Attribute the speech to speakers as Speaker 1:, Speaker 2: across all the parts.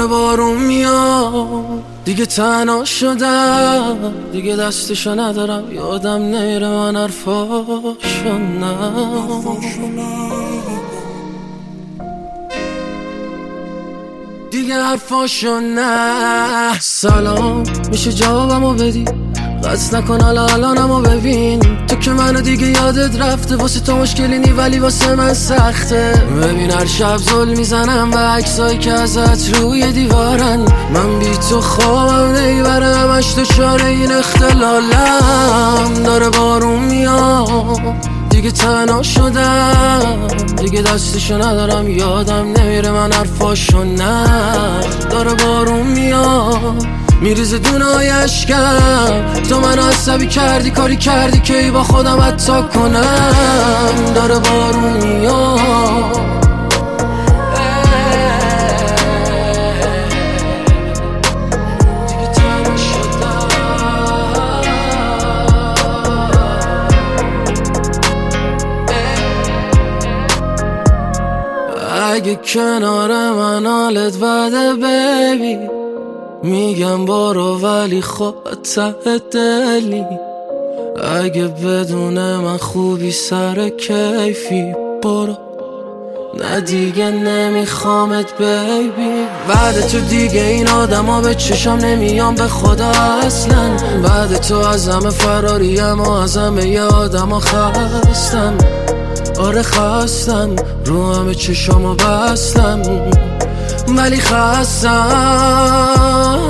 Speaker 1: بارون میاد، دیگه تنها شدم، دیگه دستشو ندارم، یادم نمیره من حرفاشو نه. دیگه حرفاشو نه. سلام، میشه جوابمو بدی؟ قصد نکن الانمو ببین، تو که منو دیگه یادت رفته، واسه تو مشکلی نی ولی واسه من سخته. ببین هر شب زل میزنم و عکسایی که ازت روی دیوارن، من بی تو خوابم نمیبره، همش دچار این اختلالم. داره بارون میاد، دیگه تنها شدم، دیگه دستشو ندارم، یادم نمیره من حرفاشو نه. داره بارون میاد، میریزه دونای اشکم، تو منو عصبی کردی، کاری کردی که ای با خودم حتی کنم. داره بارون میاد، دیگه تنها شدم. اگه کنار من حالت بده بیبی، میگم برو ولی خب ته دلی. اگه بدون من خوبی سر کیفی برو، نه دیگه نمیخوامت بیبی. بعد تو دیگه این آدما به چشم نمیام به خدا اصلا، بعد تو از همه فراریم و از همه یه آدما خستم. آره خستم، رو همه چشامو بستم ولی خستم.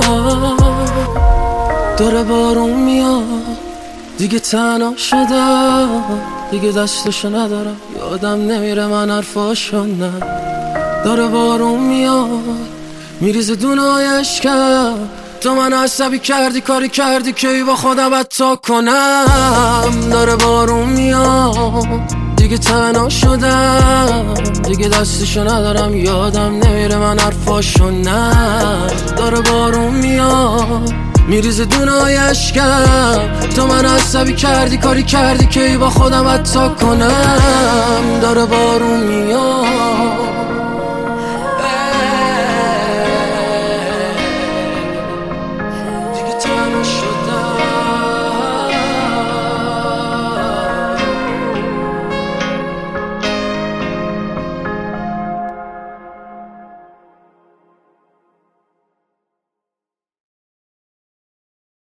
Speaker 1: داره بارون میاد، دیگه تنها شدم، دیگه دستشو ندارم، یادم نمیره من حرفاشو نه. داره بارون میاد، میریزه دونای اشکم، تو منو عصبی کردی، کاری کردی که ای با خودم حتی کنم. داره بارون میاد، دیگه تنها شدم، دیگه دستشو ندارم، یادم نمیره من حرفاشو نه. داره بارون میاد، میریزه دونای اشکم، تو منو عصبی کردی، کاری کردی که ای با خودم حتی کنم. داره بارون میاد.